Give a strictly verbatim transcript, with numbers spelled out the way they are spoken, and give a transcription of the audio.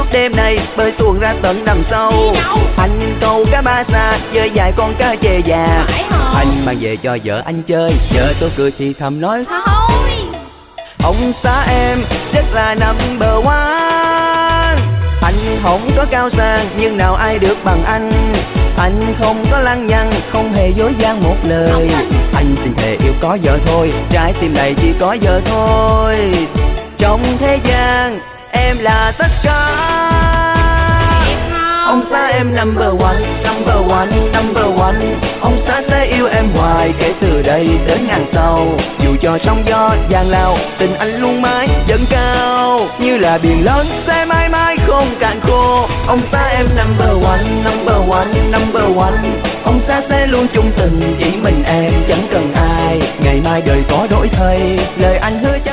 suốt đêm này bơi xuồng ra tận đầm sâu. Anh câu cá ba sa chơi dài con cá chê già. Anh mang về cho vợ anh chơi, vợ tôi cười thì thầm nói thôi. Ông xã em rất là number one. Anh không có cao sang nhưng nào ai được bằng anh. Anh không có lăng nhăng, không hề dối gian một lời. Anh xin thề yêu có vợ thôi, trái tim này chỉ có vợ thôi. Trong thế gian em là tất cả. Ông xã em number one, number one, number one. Ông xã sẽ yêu em hoài kể từ đây đến ngàn sau. Dù cho sóng gió giang lao, tình anh luôn mãi dâng cao. Như là biển lớn sẽ mãi mãi không cạn khô. Ông xã em number one, number one, number one. Ông xã sẽ luôn chung tình, chỉ mình em chẳng cần ai. Ngày mai đời có đổi thay, lời anh hứa chắc